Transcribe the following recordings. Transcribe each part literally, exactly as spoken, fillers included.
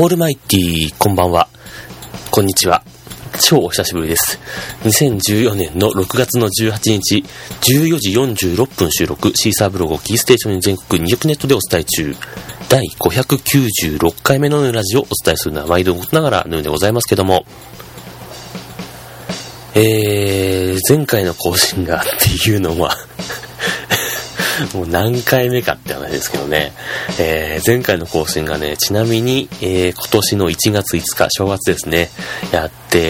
オールマイティー、こんばんは。こんにちは。超お久しぶりです。にせんじゅうよねんのろくがつのじゅうはちにち、じゅうよじよんじゅうろっぷん収録、シーサーブログをキーステーションに全国にひゃくネットでお伝え中、だいごひゃくきゅうじゅうろっかいめのヌーラジオをお伝えするのは毎度ことながらヌーでございますけども、えー、前回の更新がっていうのは、もう何回目かって話ですけどね、えー、前回の更新がね、ちなみに、えー、今年のいちがついつか、正月ですね、やって、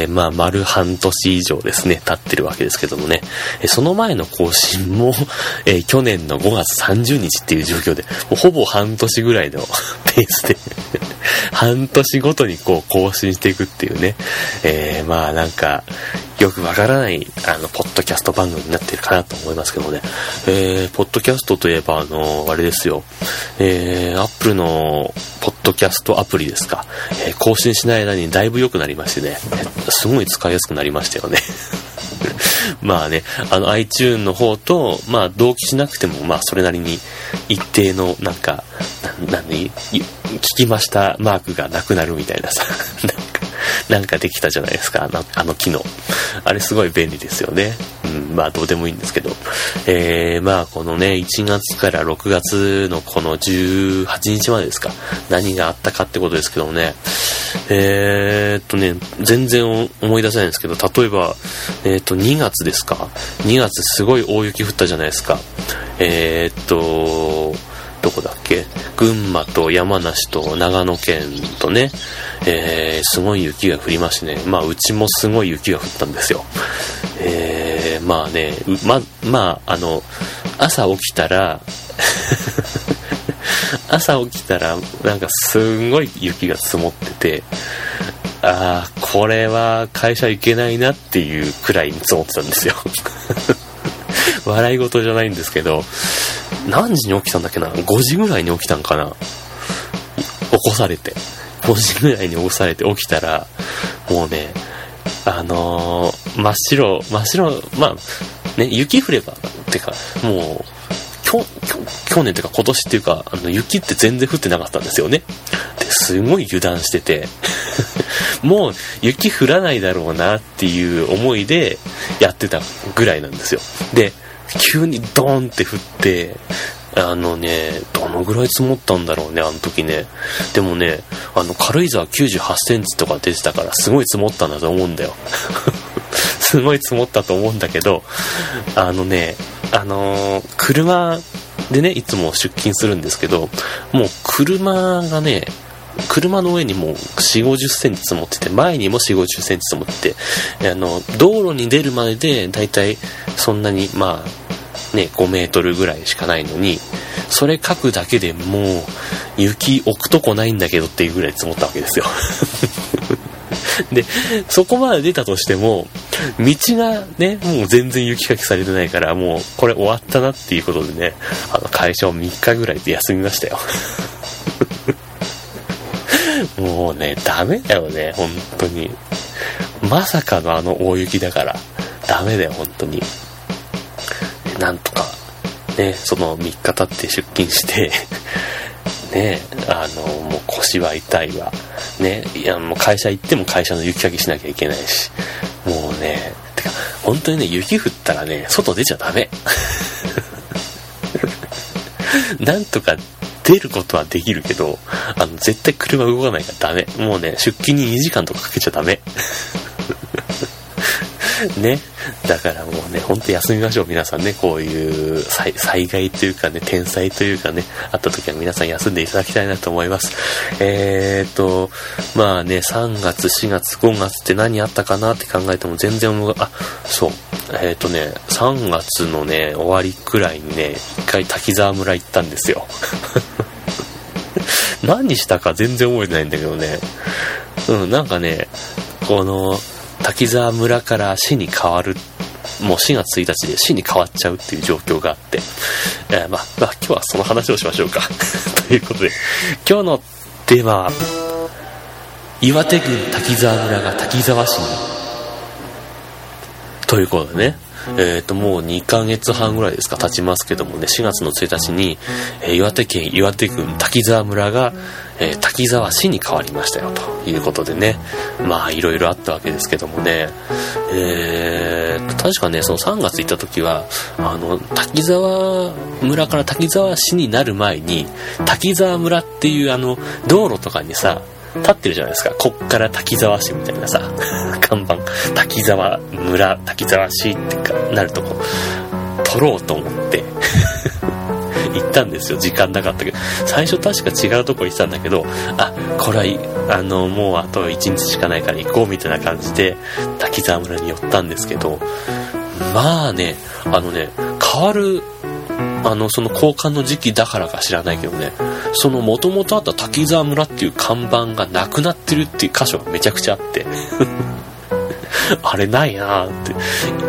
まあ、丸半年以上ですね、経ってるわけですけどもね、えー、その前の更新も、えー、去年のごがつさんじゅうにちっていう状況で、もうほぼ半年ぐらいのペースで、半年ごとにこう更新していくっていうね、えー、まあなんか、よくわからない、あの、ポッドキャスト番組になってるかなと思いますけどね。えー、ポッドキャストといえば、あの、あれですよ。えー、アップルの、ポッドキャストアプリですか。えー、更新しない間にだいぶ良くなりましてね。すごい使いやすくなりましたよね。まあね、あの、iTunes の方と、まあ、同期しなくても、まあ、それなりに、一定の、なんか、な、何聞きましたマークがなくなるみたいなさ。なんかなんかできたじゃないですか、あの、あの機能。あれすごい便利ですよね。うん、まあどうでもいいんですけど。えー、まあこのね、いちがつからろくがつのこのじゅうはちにちまでですか。何があったかってことですけどもね。えーっとね、全然思い出せないんですけど、例えば、えーっと、にがつですか。にがつすごい大雪降ったじゃないですか。えーっと、どこだっけ、群馬と山梨と長野県とね、えー、すごい雪が降りましてね、まあうちもすごい雪が降ったんですよ。えー、まあね、ま、まああの、朝起きたら、朝起きたらなんかすごい雪が積もってて、あー、これは会社行けないなっていうくらいに積もってたんですよ。笑い事じゃないんですけど、何時に起きたんだっけな、ごじぐらいに起きたんかな、起こされてごじぐらいに起こされて起きたら、もうね、あのー、真っ白真っ白、まあね、雪降ればってか、もう去去年っていうか今年っていうか、あの雪って全然降ってなかったんですよね。ですごい油断しててもう雪降らないだろうなっていう思いでやってたぐらいなんですよ。で急にドーンって降って、あのね、どのぐらい積もったんだろうね、あの時ね。でもね、あの軽井沢きゅうじゅうはちセンチとか出てたから、すごい積もったんだと思うんだよ。すごい積もったと思うんだけど、あのね、あのー、車でね、いつも出勤するんですけど、もう車がね、車の上にもうよんじゅう、ごじゅっセンチ積もってて、前にもよんじゅう、ごじゅっセンチ積もってて、あの、道路に出るまでで、だいたいそんなに、まあ、ね、ごメートルぐらいしかないのに、それ書くだけでもう、雪置くとこないんだけどっていうぐらい積もったわけですよ。で、そこまで出たとしても、道がね、もう全然雪かきされてないから、もうこれ終わったなっていうことでね、あの会社をみっかぐらいで休みましたよ。もうね、ダメだよね、本当に。まさかのあの大雪だから、ダメだよ、本当に。なんとか、ね、そのみっか経って出勤して、ね、あの、もう腰は痛いわ。ね、いや、もう会社行っても会社の雪かきしなきゃいけないし、もうね、てか、本当にね、雪降ったらね、外出ちゃダメ。なんとか出ることはできるけど、あの、絶対車動かないからダメ。もうね、出勤ににじかんとかかけちゃダメ。ね。だからもうね、ほんと休みましょう、皆さんね。こういう災、災害というかね、天災というかね、あった時は皆さん休んでいただきたいなと思います。えーと、まあね、さんがつ、しがつ、ごがつって何あったかなって考えても全然思う、あ、そう。えーとね、さんがつのね、終わりくらいにね、一回滝沢村行ったんですよ。何したか全然覚えてないんだけどね。うん、なんかね、この、滝沢村から市に変わる、もうしがつついたちで市に変わっちゃうっていう状況があって、えー、まあ、まあ今日はその話をしましょうか。ということで、今日のテーマは、岩手郡滝沢村が滝沢市に、ということでね、えーともうにかげつはんぐらいですか経ちますけどもね、しがつのついたちに、えー、岩手県岩手郡滝沢村が、 えー、滝沢市に変わりましたよということでね、まあいろいろあったわけですけどもね、えー、確かねそのさんがつ行った時はあの滝沢村から滝沢市になる前に滝沢村っていうあの道路とかにさ立ってるじゃないですか。こっから滝沢市みたいなさ看板、滝沢村滝沢市ってかなるとこ撮ろうと思って行ったんですよ。時間なかったけど、最初確か違うとこ行ってたんだけど、あ、これはあのもうあといちにちしかないから行こうみたいな感じで滝沢村に寄ったんですけど、まあねあのね変わるあのその交換の時期だからか知らないけどね、その元々あった滝沢村っていう看板がなくなってるっていう箇所がめちゃくちゃあってあれないなーって、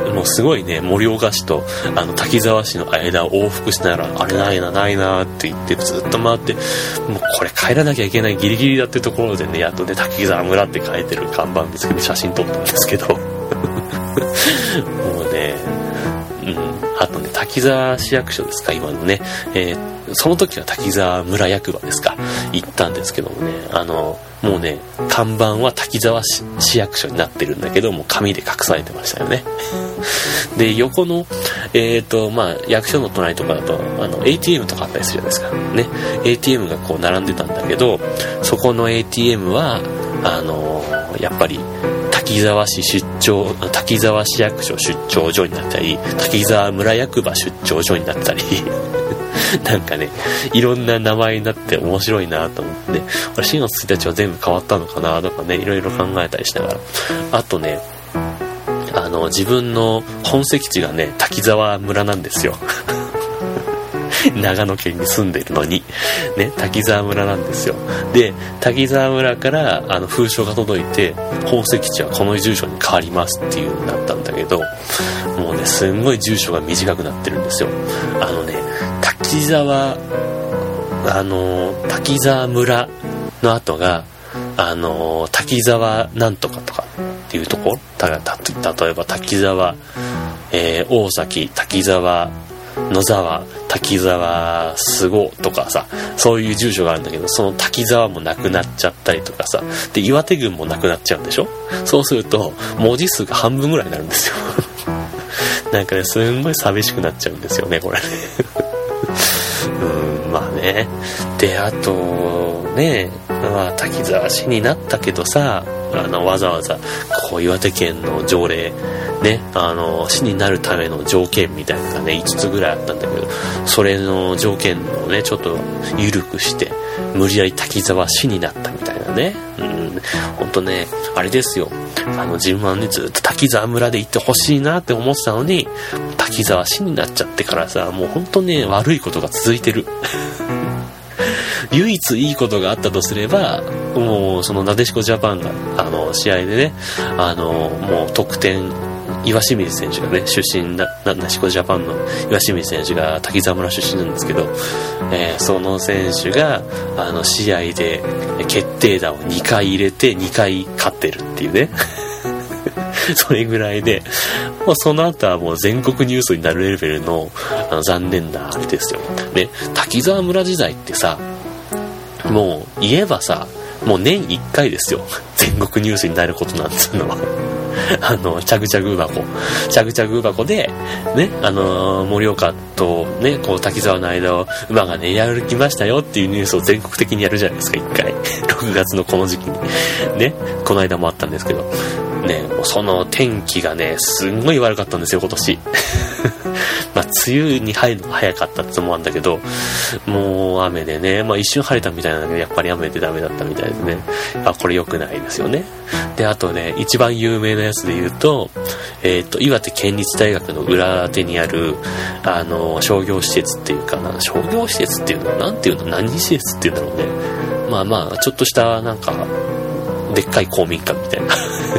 もうすごいね盛岡市とあの滝沢市の間を往復しながらあれないなないなって言ってずっと回って、もうこれ帰らなきゃいけないギリギリだってところでね、やっとね滝沢村って書いてる看板見つけて写真撮ったんですけどもうね、うん、あとね滝沢市役所ですか今のね、えー、その時は滝沢村役場ですか行ったんですけどもね、あのもうね看板は滝沢 市, 市役所になってるんだけどもう紙で隠されてましたよねで横のえっ、ー、とまあ役所の隣とかだとあの エーティーエム とかあったりするじゃないですかね。 エーティーエム がこう並んでたんだけど、そこの エーティーエム はあのやっぱり滝沢市出張滝沢市役所出張所になったり滝沢村役場出張所になったりなんかねいろんな名前になって面白いなと思って、これしがつついたちは全部変わったのかなとかねいろいろ考えたりしながら、あとねあの自分の本籍地がね滝沢村なんですよ長野県に住んでいるのにね滝沢村なんですよ。で滝沢村からあの封書が届いて本籍地はこの住所に変わりますっていう風になったんだけど、もうねすんごい住所が短くなってるんですよ。あのね滝沢あの滝沢村の後があの滝沢なんとかとかっていうとこ、たた例えば滝沢、えー、大崎滝沢野沢滝沢菅生とかさ、そういう住所があるんだけど、その滝沢もなくなっちゃったりとかさ、で岩手郡もなくなっちゃうんでしょ。そうすると文字数が半分ぐらいになるんですよなんかねすんごい寂しくなっちゃうんですよねこれねうんまあね。であとね、まあ、滝沢市になったけどさ、あのわざわざこう岩手県の条例ね、あの市になるための条件みたいなのがねいつつぐらいあったんだけど、それの条件をねちょっと緩くして無理やり滝沢市になったみたいなね。うん、ほんとねあれですよ、あの自分はねずっと滝沢村で行ってほしいなって思ってたのに滝沢市になっちゃってからさ、もうほんとね悪いことが続いてる唯一いいことがあったとすれば、もうそのなでしこジャパンがあの試合でね、あのもう得点岩清水選手がね出身ななでしこジャパンの岩清水選手が滝沢村出身なんですけど、えー、その選手があの試合で決定打をにかい入れてにかい勝ってるっていうねそれぐらいで、まあ、その後はもう全国ニュースになるレベルの、あの残念なあれですよ。で滝沢村時代ってさ、もう言えばさもう年いっかいですよ全国ニュースになることなんていうのはあのチャグチャグ箱チャグチャグ箱でね、あのー、盛岡とねこう滝沢の間を馬がね歩きましたよっていうニュースを全国的にやるじゃないですかいっかいろくがつのこの時期にね、この間もあったんですけどね、もうその天気がねすんごい悪かったんですよ今年まあ梅雨に入るのが早かったってのもあるんだけど、もう雨でね、まあ一瞬晴れたみたいなんだけどやっぱり雨でダメだったみたいですね。あ、これ良くないですよね。であとね一番有名なやつで言うと、えっと岩手県立大学の裏手にあるあの商業施設っていうかな、商業施設っていうのはなんていうの、何施設っていうんだろうね。まあまあちょっとしたなんかでっかい公民館みたいな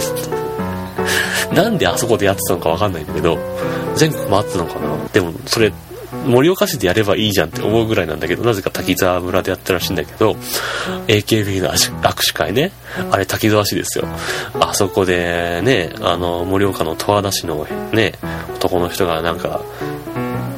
なんであそこでやってたのかわかんないんだけど、全国回ってたのかな。でもそれ盛岡市でやればいいじゃんって思うぐらいなんだけど、なぜか滝沢村でやったらしいんだけど エーケービー の握手会ね、あれ滝沢市ですよ。あそこでね、あの盛岡の十和田市のね男の人がなんか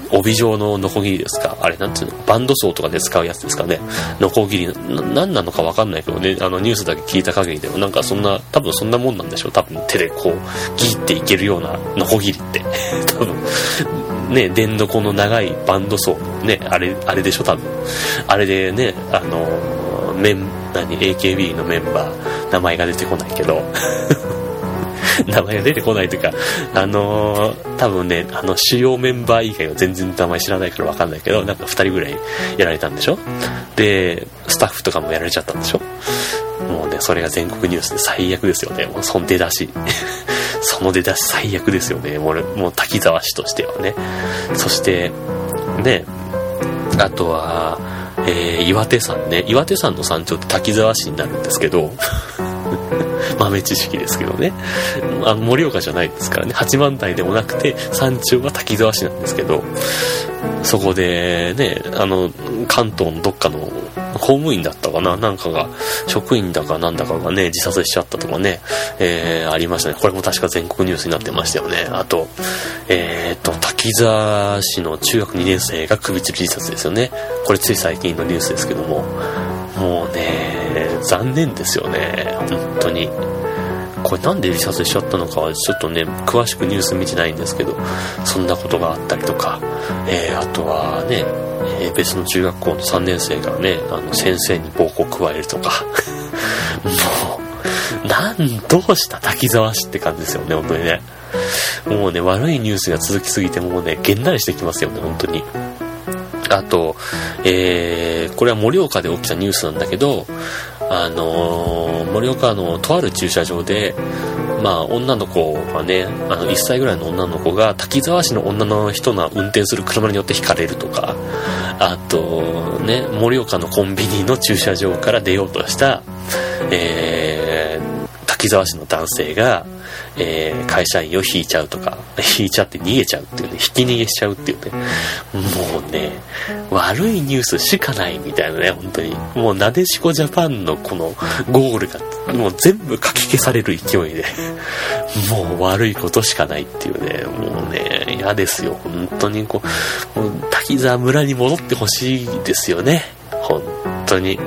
帯状のノコギリですか、あれなんていうの、バンドソーとかで使うやつですかね、ノコギリな、何なのか分かんないけどね、あのニュースだけ聞いた限りでもなんかそんな、多分そんなもんなんでしょう。多分手でこうギっていけるようなノコギリって多分ね、電ノコの長いバンドソーね、あれあれでしょ多分。あれでね、あのメン何 エーケービー のメンバー名前が出てこないけど名前が出てこないというか、あのー、多分ね、あの主要メンバー以外は全然名前知らないから分かんないけど、なんかふたりぐらいやられたんでしょ。でスタッフとかもやられちゃったんでしょ。もうね、それが全国ニュースで最悪ですよね。もうその出だしその出だし最悪ですよね。もうもう滝沢氏としてはね。そしてね、あとは、えー、岩手山ね、岩手山の山頂って滝沢市になるんですけど豆知識ですけどね、あの盛岡じゃないですからね、八幡平でもなくて山頂は滝沢市なんですけど、そこでね、あの関東のどっかの公務員だったかな、なんかが職員だかなんだかがね自殺しちゃったとかね、えー、ありましたね。これも確か全国ニュースになってましたよね。あとえー、と滝沢市の中学にねん生が首吊り自殺ですよね。これつい最近のニュースですけども、もうね残念ですよね本当に。これなんで自殺しちゃったのかはちょっとね詳しくニュース見てないんですけど、そんなことがあったりとか、えー、あとはね、えー、別の中学校のさんねん生がね、あの先生に暴行を加えるとかもうなんどうした滝沢市って感じですよね本当にね。もうね悪いニュースが続きすぎてもうねげんなりしてきますよね本当に。あと、えー、これは盛岡で起きたニュースなんだけど、あのー、盛岡のとある駐車場で、まあ女の子がね、あのいっさいぐらいの女の子が滝沢市の女の人が運転する車によってひかれるとか、あとね盛岡のコンビニの駐車場から出ようとした、えー、滝沢市の男性が、えー、会社員を引いちゃうとか、引いちゃって逃げちゃうっていうね、引き逃げしちゃうっていうね、もうね悪いニュースしかないみたいなね本当に。もうなでしこジャパンのこのゴールがもう全部かき消される勢いでもう悪いことしかないっていうね、もうね嫌ですよ本当に。こう、もう滝沢村に戻ってほしいですよね本当にね。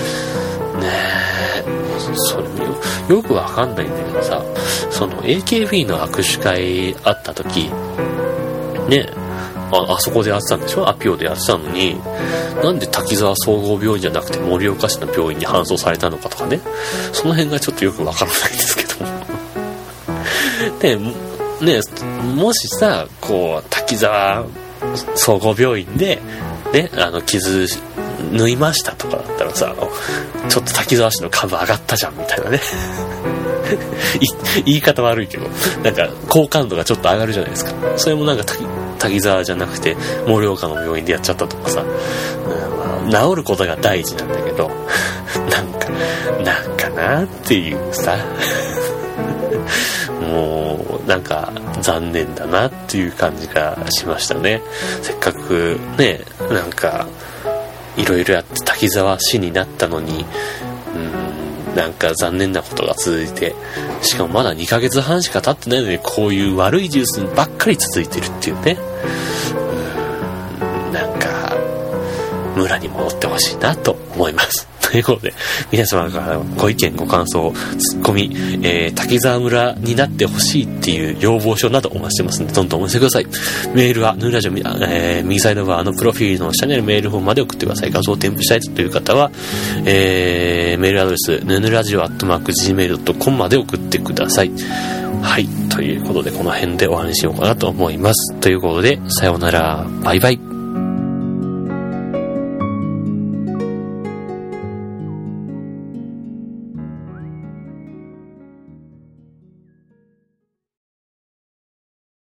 それよ、よくわかんないんだけどさ、その エーケービー の握手会あった時ね、あ, あそこでやってたんでしょ、アピオでやってたのに、なんで滝沢総合病院じゃなくて盛岡市の病院に搬送されたのかとかね、その辺がちょっとよくわからないんですけどでね、もしさこう滝沢総合病院でね、あの傷縫いましたとかだったらさ、ちょっと滝沢市の株上がったじゃんみたいなね言い方悪いけどなんか好感度がちょっと上がるじゃないですか。それもなんか 滝, 滝沢じゃなくて盛岡の病院でやっちゃったとかさ、うん、まあ、治ることが大事なんだけどなんかなんかなっていうさもうなんか残念だなっていう感じがしましたね。せっかくねなんかいろいろやって滝沢市になったのに、うーん、なんか残念なことが続いて、しかもまだにかげつはんしか経ってないのにこういう悪いニュースばっかり続いてるっていうね。うーん、なんか村に戻ってほしいなと思いますということで、皆様からご意見ご感想ツッコミ、えー、滝沢村になってほしいっていう要望書などお待ちしてますので、どんどんお寄せください。メールはヌーラジオ、えー、右サイドバーのプロフィールの下にあるメールフォームまで送ってください。画像を添付したいという方は、えー、メールアドレスヌヌラジオアットマーク ジーメールドットコム まで送ってください。はい、ということでこの辺でお話ししようかなと思います。ということでさようなら、バイバイ。